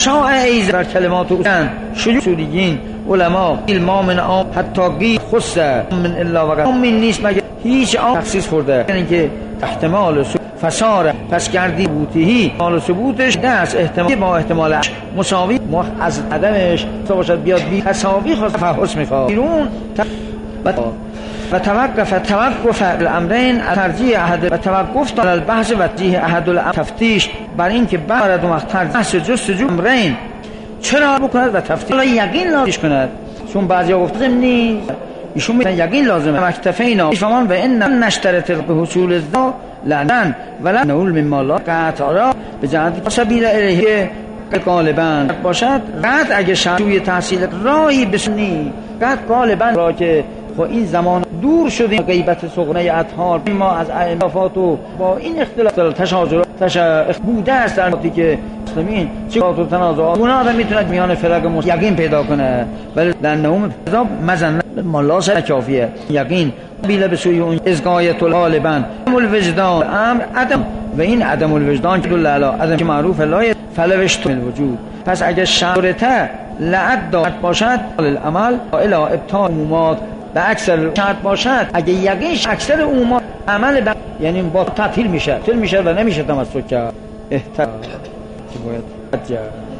شاع ایز بر کلمات اوسن شیوع اصولیین علما علم من عام حتی گیر خصه من الا وقت من نیست مگر هیچ عام تخصیص خورده یعنی که احتمال فسار پس کردی بوتیهی حال ثبوتش دست احتمال با احتمال مساوی از عدمش باشد بیاد بی تساوی خواست تفحص میخواد بیرون و توقف الامرین ترجیح احد و توقف در البحث و ترجیح احد الامر تفتیش بر این که بعد وقت بحث جستجو امرین چرا بکند و تفتیش یقین لازم کند چون بعضیا گفتن نیست ایشون میگن یقین لازمه مکتفینا شما و ان نشترط به حصول الذا لعن ولا نقول مما لا قطعا به جهت سبیل الیه غالبا باشد قط اگه شروع تحصیل راهی بسنی قط غالبا را که خب این زمان دور شدیم غیبت صغنه اطهار ما از اعلافات و با این اختلاف تشاجر بوده است در وقتی که مسلمین چیکار و تنازعات اون آدم میتونه میان فرق یقین پیدا کنه ولی در نوم مزن مالا سر کافیه یقین بیله به سوی اون ازگایت غالبا الوجدان امر عدم و این عدم الوجدان که دل علی عدم که معروف لایه فلوشت الوجود پس اگه شرطه لعد دارد باشد العمل الى ابطال عمومات به اکثر شرط باشد اگه یقین اکثر عمومات عمل یعنی با تعطیل میشه و نمیشه تمسک کرد احتمال که باید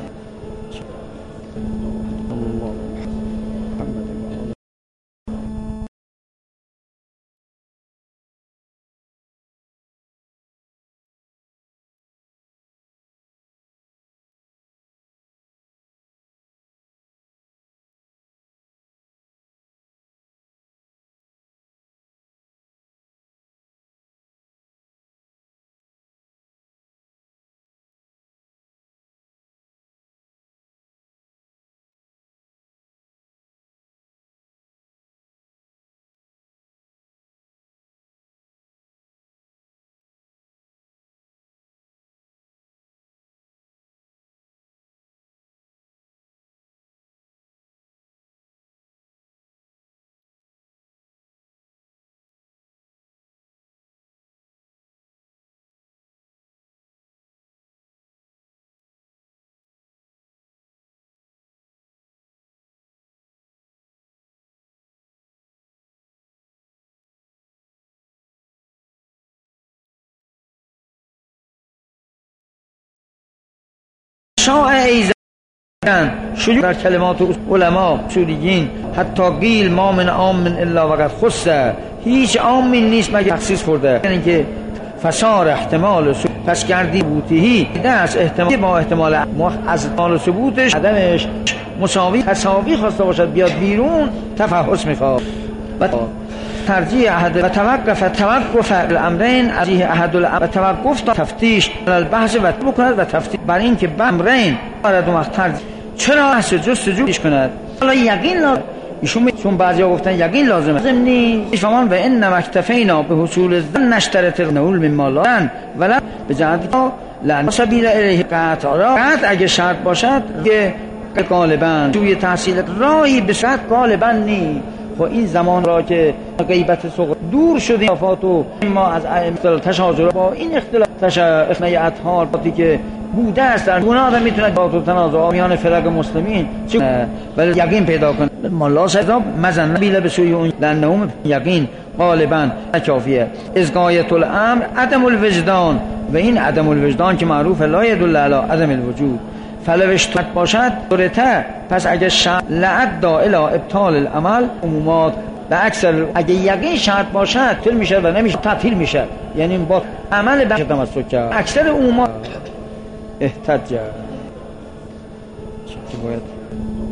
شاع ایزن شیوع در کلمات علما اصولیین حتی قیل ما من عام من الا وقت خصه هیچ عام نیست مگر تخصیص خورده یعنی که فسار احتمال پس کردی بوتیهی دست احتمال با احتمال از احتمال ثبوتش عدمش مساوی تساوی خواسته باشد بیاد بیرون تفحص میخواد و ترجیح احد و توقف الامرین ترجیح احد الامر توقف تفتیش البحث و بکند و تفتیش بر این که امرین بعد وقت چرا بحث جستجو کند حالا یقین لازم ایشون چون بعضیا گفتن یقین لازمه نیست شما و ان مکتفینا به حصول الذا نشترط نقول مما لا ولا به جهت لعن سبیل الیه قطعا اگه شرط باشد که غالبا توی تحصیل راهی به شرط غالبا نیست خب این زمان را که غیبت صغرا دور شدیم افات و ما از تشاجر با این اختلاف تشاجر اطهار وقتی که بوده است در اون آدم میتونه با تنازعات میان فرق مسلمین ولی یقین پیدا کنه مالا سزا مزن بیله به سوی اون در نوم یقین غالبا کافیه ازگایت الامر عدم الوجدان و این عدم الوجدان که معروف لا دل علی عدم الوجود فلوشت باشد دورته پس اگه لعد دا الى ابطال العمل عمومات به اکثر اگه یقین شرط باشد تعطیل میشه و نمیشه تعطیل میشه یعنی با عمل به تمسک کرد اکثر عمومات احتج که باید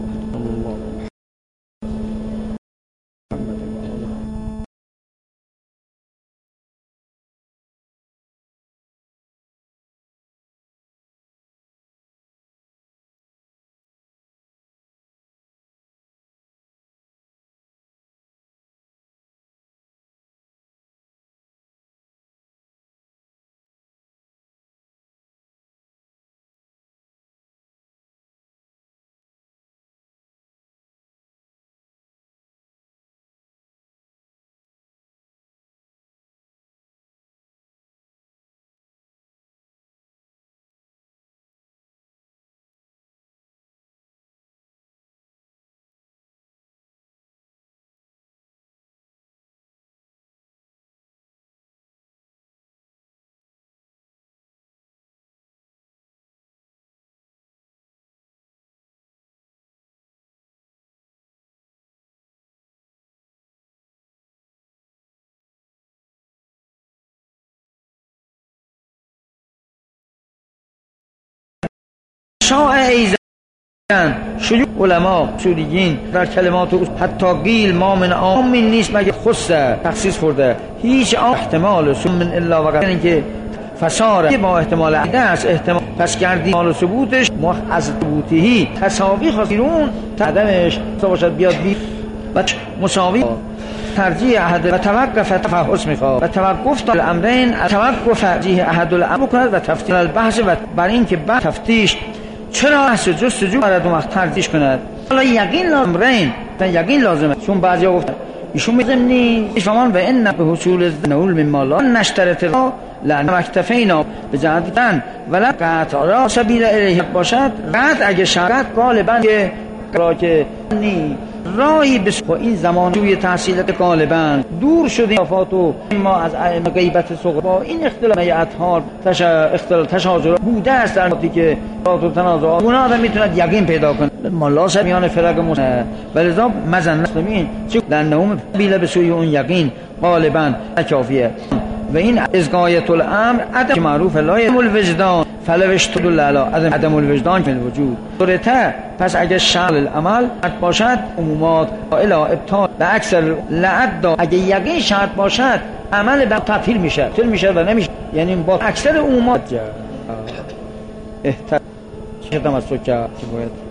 شاع ایزن شیوع علما اصولیین در کلمات حتی قیل ما من عام نیست مگر خصه تخصیص خورده هیچ احتمال من الا وقت یعنی که فساره با احتمال عدس احتمال پس کردی مال و ثبوتش از ثبوتهی تساوی خواستیرون عدمش باشد بیاد بی و مساوی ترجیح احد و توقف تفحص میخواد و توقف تا الامرین توقف ترجیح احد الامر کند و تفتیش البحث و بر این که بعد تفتیش چرا بحث جستجو باید اون وقت ترجیح کند حالا یقین لازمه یقین لازمه چون بعضیا گفتن ایشون میگم نیست فمان و ان به حصول نول مما لا نشترط لان مکتفینا به جهتن ولا قطع را سبیل الیه باشد قطع اگه شرط غالبا که نی راهی به این زمان توی تحصیلات غالبا دور شده افات و ما از ائمه غیبت صغرا با این اختلاف اطهار اختلاف تشاجر بوده است در وقتی که افات و تنازعات اون آدم میتونه یقین پیدا کنه مالا میان فرق مسلمان ولذا مزن مسلمین چه لانهم بیل به سوی اون یقین غالبا کافیه و این از غایت الامر عدم معروف لا الوجدان فلوشت دل عدم الوجدان فی الوجود صورته پس اگه شغل العمل باشد عمومات الی ابطال و اکثر لعد اگه یقین شرط باشد عمل به تعطیل میشه و نمیشه یعنی با اکثر عمومات احتمال چه تمسک که باید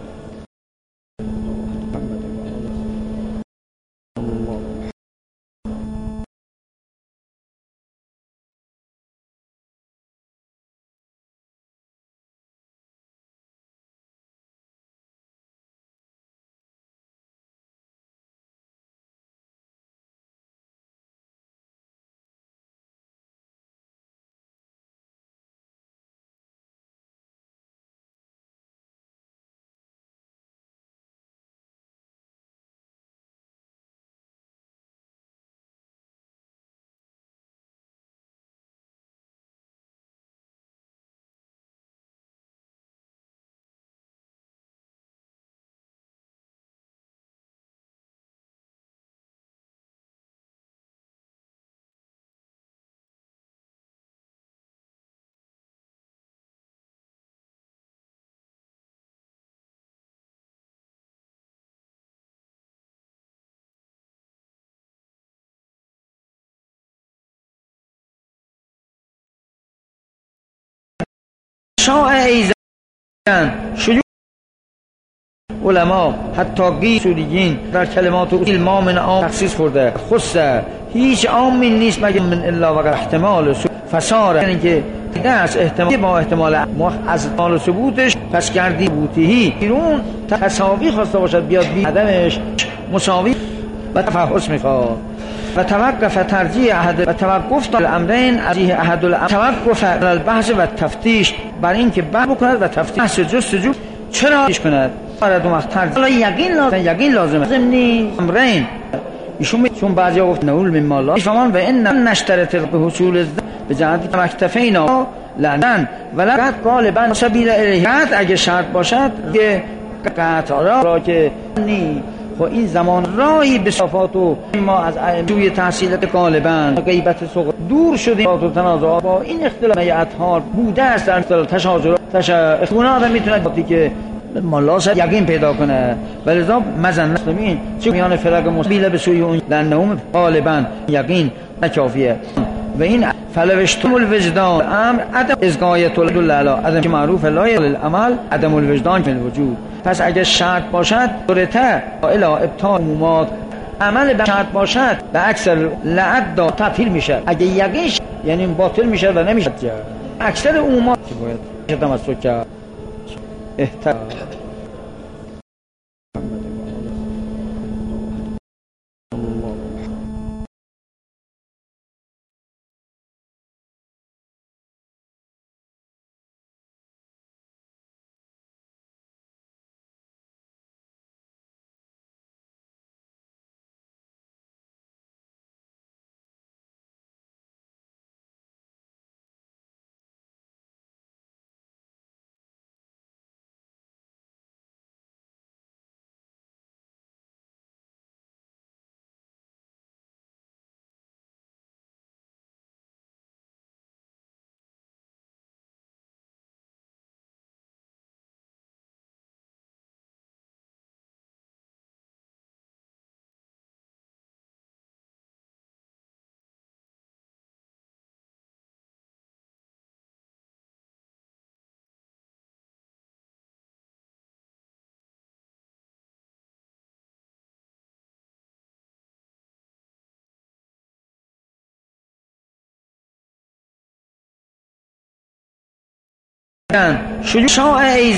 شاع ایزن شیوع علما حتی قیل اصولیین در کلمات قیل ما من عام تخصیص خورده خصه هیچ عام نیست مگر من الا وقت احتمال فساره یعنی که دست احتمال با احتمال از مال و ثبوتش پس کردی ثبوتهی بیرون تساوی خواسته باشد بیاد بی عدمش مساوی و تفحص میخواد و توقف ترجیح احد و توقف تا الامرین ترجیح احد الامر توقف البحث و تفتیش بر این که بحث بکند و تفتیش جستجو چرا کند باید اون وقت ترجیح حالا یقین لازمه ضمن امرین ایشون چون بعضیا گفت نول مما لا فمان و ان نشترط به حصول به جهت مکتفینا لعن ولا غالبا سبیل الیه اگه شرط باشد که قطع را که نی خب این زمان راهی به صفات و ما از توی تحصیلات غالبا غیبت صغرا دور شده افات و تنازعات با این اختلاف اطهار بوده است در اختلاف تشاجر اون آدم میتونه وقتی که مالا یقین پیدا کنه ولذا مزن مسلمین چه میان فرق مسلمین به سوی اون لانهم غالبا یقین کافیه و این فلوشت الوجدان امر عدم از غایت دل عدم معروف لا العمل عدم الوجدان فی الوجود پس اگه شرط باشد صورته الی ابطال عمومات عمل به شرط باشد به اکثر لعد تعطیل میشه اگه یقین یعنی باطل میشه و نمیشه اکثر عمومات باید تمسک که احتمال شجوع شاع ای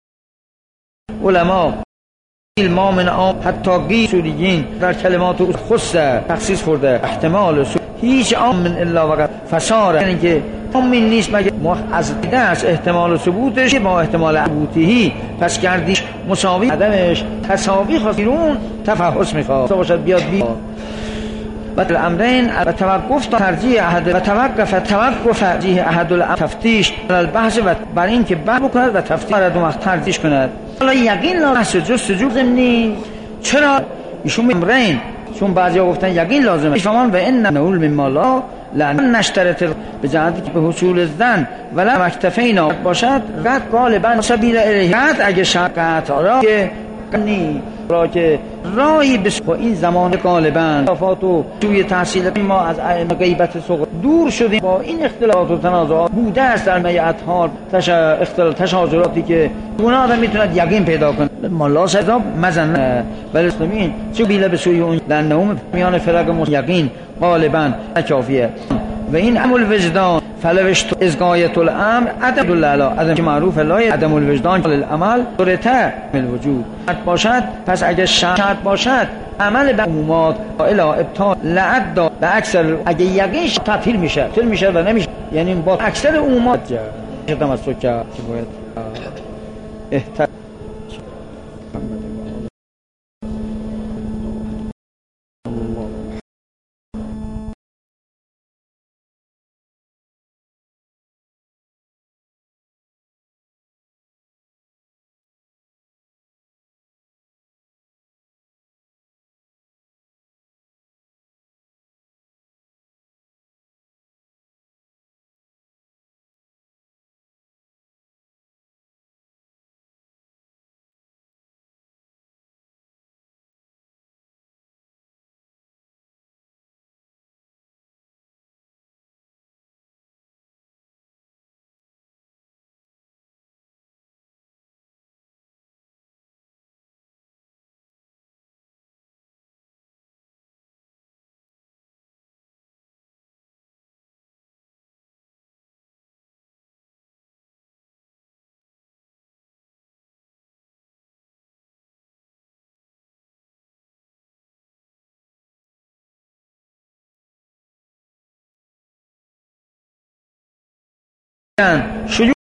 علما ما من عام حتی قیل اصولیین در کلمات خص تخصیص خورده احتمال هیچ عام من الا وقت فساره، یعنی که عام نیست مگر از دست احتمال ثبوتش با احتمال ثبوتیهی، پس کردیش مساوی عدمش تساوی خواستیرون تفحص میخواد باشد بیاد و الامرین و توقف ترجیح احد و توقف ترجیح احد تفتیش البحث و بر این که بحث بکند و تفتیش را دو وقت ترجیح کند. حالا یقین لازم جستجو ضمنی. چرا ایشون امرین؟ چون بعضیا گفتن یقین لازمه. فمان و ان نقول مما لا لان نشترط به جهتی که به حصول الظن ولا مکتفینا باشد قد غالبا سبیل الیه، اگه شرط را که را که راهی به این زمان غالبا اختلافات و توی تحصیل ما از غیبت صغرا دور شدیم، با این اختلافات و تنازعات بوده است در میعتها تشاجراتی که اون آدم میتوند یقین پیدا کنه. مالا صداب مزن ولی اسلامین چه بیله به سوی اون لنهم میان فرق یقین غالبا کافیه. و این عمل وجدان فلوشت از غایت الامر عدم العلا عدم که معروف لای عدم الوجدان العمل صورته الوجود باشد. پس اگه شرط باشد عمل به عمومات الی ابطال لعد به اکثر اگه یقینش تعطیل میشه و نمیشه، یعنی با اکثر عمومات تمسک که باید احترام شجوع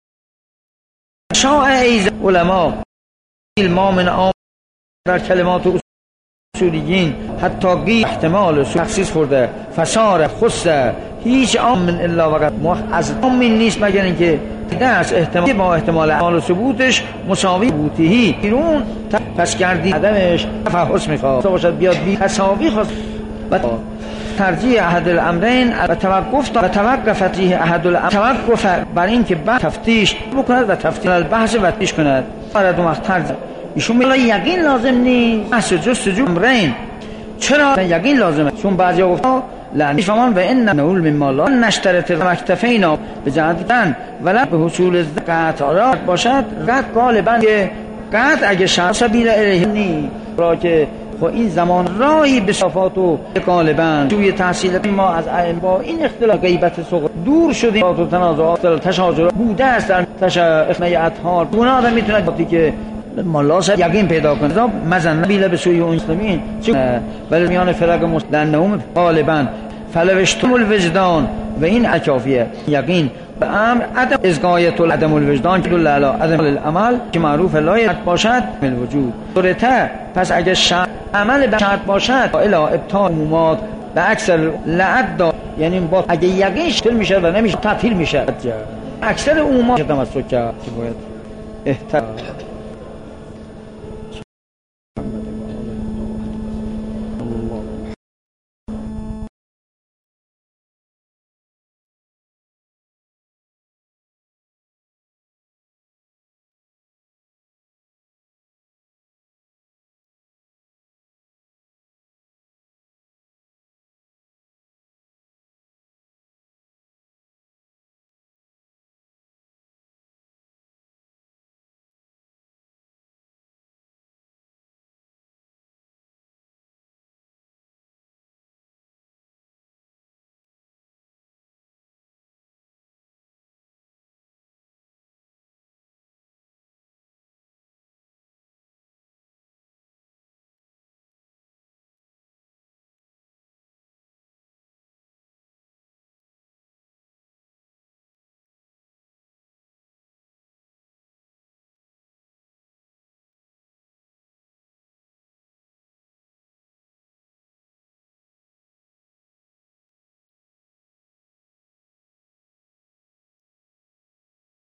شاع ای علما ما من عام در کلمات اصولیین حتی قیل احتمال تخصیص خورده فساره خص هیچ عام من الا وقت از عام نیست مگر اینکه دست احتمال با احتمال ثبوتش مساوی ثبوتیهی ایرون پس کردی عدمش تفحص میخواد باشد بیاد تساوی خواست و ترجیح احد الامرین و توقف ترجیح احد الامرین توقف بر این که بعد تفتیش بکند و تفتیش البحث و تفتیش کند برای دو وقت ترجیح. ایشون میگه یقین لازم نیست، بحث جستجو امرین. چرا یقین لازمه؟ چون بعضیا گفتن لان فمان و ان نقول مما لا نشترط مکتفینا به جهتی کن ولا به حصول قطع را باشد قد غالبا که قطع اگه شرط سبیل الیه را که خب این زمان راهی به صفات و غالبا توی تحصیل ما از با این اختلاف غیبت صغرا دور شدیم و تنازعات تشاجرات بوده است در میعتها اون آدم میتونه وقتی که مالا یقین پیدا کنه مزن بیله به سوی اون اسلامی ولی میان فرق مسلمانهم غالبا فلوشتم الوجدان و این کافیه. یقین به امر عدم از غایت عدم الوجدان که دل علی عدم العمل که معروف لای باشد الوجود صورته. پس اگه عمل به شرط باشد الی ابطال عمومات به اکثر لعد، یعنی با اگه یقینش تعطیل میشه و نمیشه تعطیل میشه اکثر عمومات تمسک که باید احترام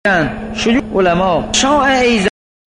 شیوع علما شاع ایزد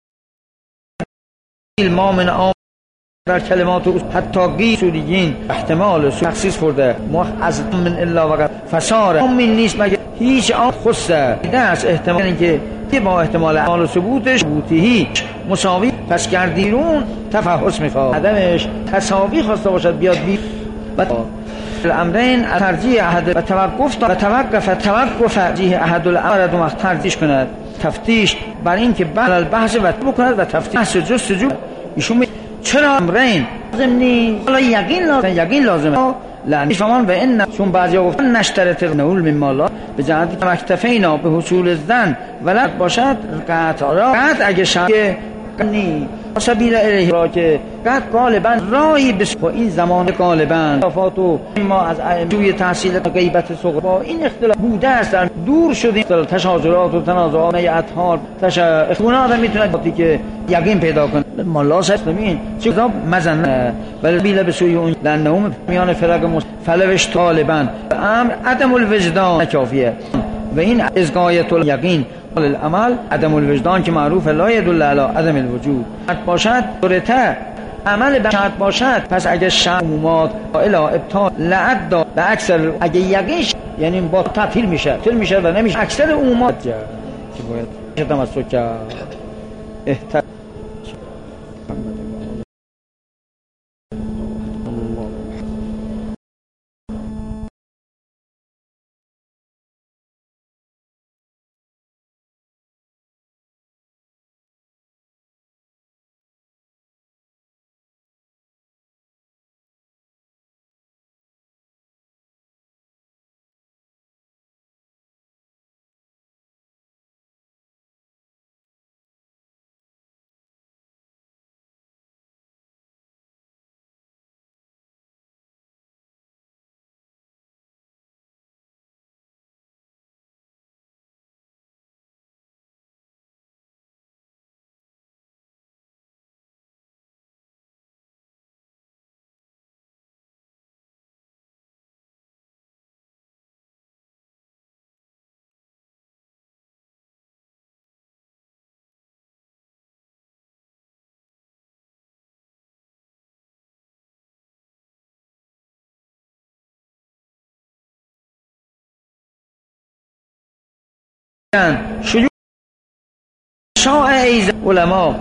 ما من عام در کلمات او حتی قیل سوریین احتمال تخصیص فرده ما از من الا وقت فساره عامی نیست مگر هیچ آن خصه دست احتمال اینکه با احتمال اعمال و ثبوتش ثبوتی هیچ مساوی پس گردیرون تفحص میخواد عدمش تساوی خواسته باشد بیاد بی الامرین ترجیح احد و توقف ترجیح احد الامر دو وقت ترجیح کند تفتیش بر این که بعد البحث و بکند و تفتیش بحث جستجو ایشون چرا امرین لازم نیست حالا یقین لازمه لعنی فمان و این چون بعضی گفتن نشترط نول من مالا به جهت مکتفینا به حصول الظن ولد باشد قطع اگه شک نی سبیل الیه را که قد غالبا راهی به این زمان غالبا اختلافات ما از توی تحصیل غیبت صغرا با این اختلاف بوده است در دور شدیم تشاجرات و تنازعات اطهار اختلاف آدم میتونه وقتی که یقین پیدا کنه مالا سلمین چیزا مزن ولی بیل به سوی اون لانهم میان فرق فلوش طالبا امر عدم الوجدان کافیه و این از غایت الیقین العمل عدم الوجدان که معروف لا يدل علی عدم الوجود باشد درته عمل بشرط باشد پس اگه شعومات الی ابطال لعد به اکثر اگه یقین یعنی با تعطیل میشه و نمیشه اکثر عمومات که باید تمسک کرد شیوع شاع ایزد علما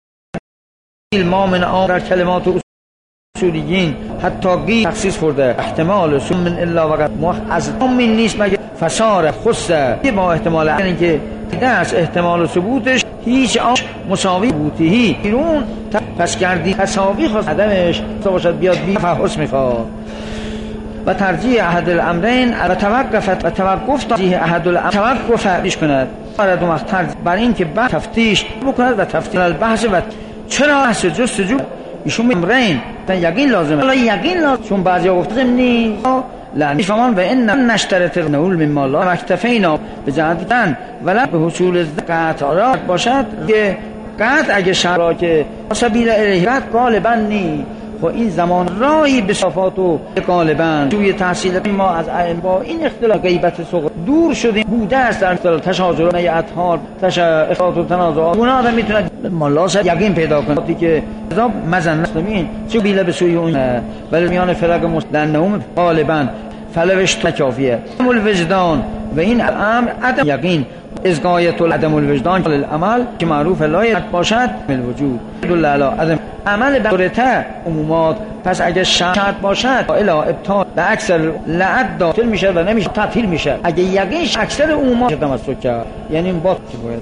ما من عام در کلمات اصولیین حتی قیل تخصیص فرده احتمال من الا وقت ما از عامی نیست مگر فساره خصه با احتمال اینکه دست احتمال و ثبوتش هیچ آن مساوی ثبوتی هیچ بیرون پس گردی تساوی خواست عدمش باشد بیاد بی تفحص میخواد و ترجیح احد الامرین و توقف ترجیح احد الامر توقف کند دو وقت بر این که بعد تفتیش بکند و تفتیش البحث و چرا بحث جستجو ایشون امرین یقین لازمه حالا یقین لازم چون بعضی گفتن نیست لعنی فمان و این نشترط نول من مالا مکتفینا به جهت تن ولد به حصول قطع باشد که قطع اگه شرا که سبیل الیه قد غالبا نی خب این زمان راهی به صفات و غالبا توی تحصیل ما از با این اختلاف غیبت صغرا دور شدیم بوده است در تشاجرات اطهار اختلاف و تنازعات اون آدم میتونه مالا یقین پیدا کنه وقتی که مزن مسلمین چه بیل به سوی اون ولی میان فرق لانهم غالبا فلوش کافیه عدم الوجدان و این امر عدم یقین از غایت عدم الوجدان العمل که معروف لا يدل باشد الوجود دل علی عدم عمل درته عمومات پس اگه شرط باشد الی ابطال به اکثر لعد داخل میشه و نمیشه تعطیل میشه اگه یقین اکثر عمومات تمسک کرد یعنی با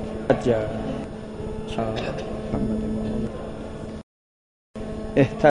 باید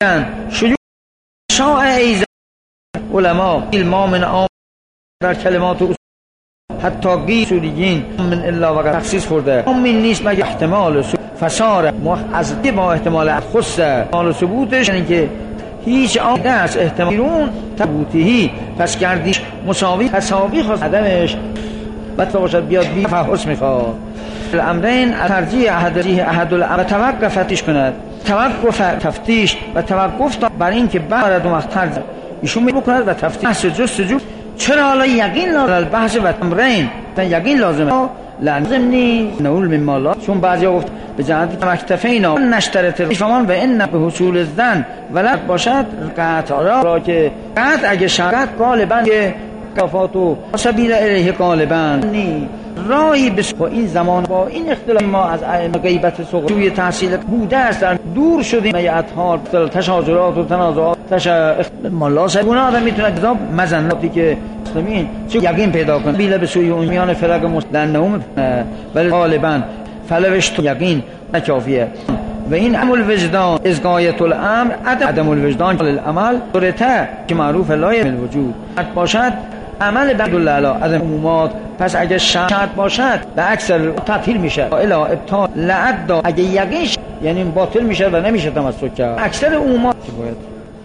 شیوع شاع ایزد علما علما من عام در کلمات و حتی قیل اصولیین من الا وقت تخصیص خورده امین نیست مگه احتمال فسار از با احتمال خص احتمال ثبوتش یعنی که هیچ آمده است احتمالون ثبوتیهی پس کردیش مساوی تساوی خواست عدمش بد باشد بیاد بی تفحص میخواد الامرین ترجیح احد الامر توقفتش کند توقف تفتیش و توقف بر این که بعد وقت ترجیح ایشون میبکند و تفتیش جستجو چرا حالا یقین لازم بحث و امرین یقین لازمه لازم نیست نقول من مالا چون بعضی گفت به جهت مکتفینا نشترط شما و ان به حصول الظن ولد باشد قطع را که قطع اگه شرط غالبا که کفاتو سبیل الیه غالبا نی راهی با این زمان با این اختلاف ما از ائمه غیبت صغری تحصیل بوده است در دور شدیم اطهار تشاجرات و تنازعات مالا سبونه آدم میتونه کتاب مزناتی که مسلمین چه یقین پیدا کنه بیله به سوی اون میان فرق مسلمون ولی غالبا فلوشت یقین نکافیه و این عمل وجدان از غایت الامر عدم الوجدان للعمل صورته که معروف لای الوجود باشد عمل بدل علا از عمومات پس اگه شرط باشد به اکثر تعطیل میشه الی ابطال لعد اگه یقینش یعنی باطل میشه و نمیشه تمسک کرد اکثر عمومات باید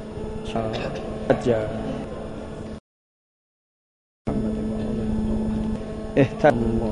احتمال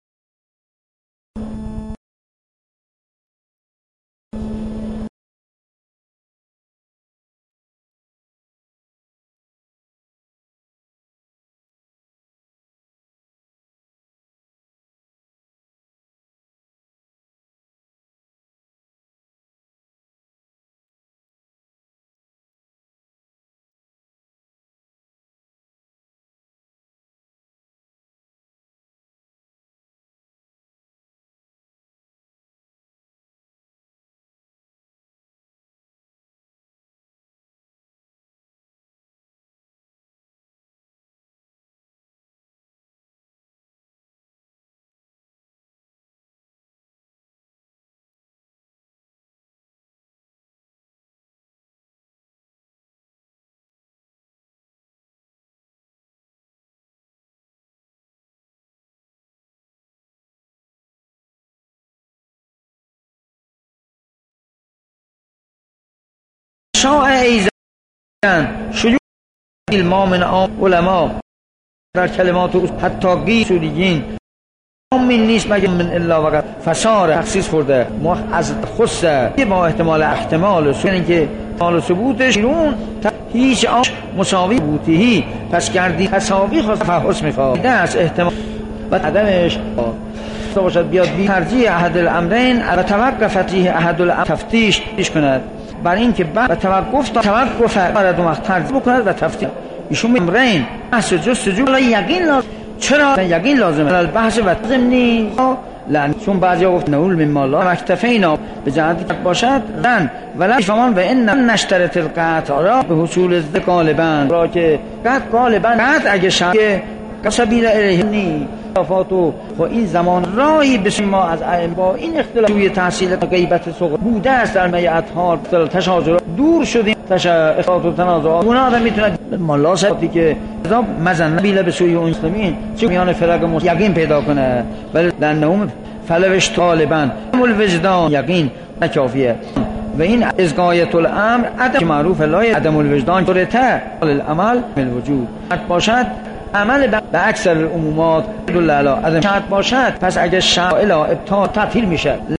شاع ایزد شیوع علما من عام علما در کلمات و حتی قیل اصولیین امین نیست مگه من الا وقت فسار تخصیص خورده از خص با احتمال یعنی که احتمال ثبوتش هیچ مساوی ثبوتیهی پس کردی تساوی خواست تفحص میخواد است احتمال و عدمش باشد بیاد بی ترجیح احد الامرین و توقفتیه احد الامر تفتیش کند بر این که بعد توقف برد وقت ترجیح بکند و تفتیش ایشون امرین بحث جستجو یقین لازم چرا یقین لازمه البحث و ضمنی لان چون بعضی گفت نقول من مالا مکتفینا به جهت باشد رن ولی شما و ان نشترط القطع را به حصول الذ غالبا را که قطع غالبا قطع اگه شرط سبیل الیه نی تفاوتو با این زمان راهی به ما از ائمه با این اختلاف توی تحصیل غیبت صغری بوده است در می اطهار تشاجرات دور شدیم اختلاف و تنازعات اون آدم میتونه مالا سبتی که کتاب مزنه بیله به سوی اون مسلمین چه میان فرق یقین پیدا کنه ولی در نوم فلوشت غالبا عمل وجدان یقین نکافیه و این از غایت الامر عدم معروف لای عدم الوجدان صورته للعمل بالوجود باشد عمل به اکثر عمومات دل علا از شرط باشد پس اگه شرط الی ابطال تعطیل میشه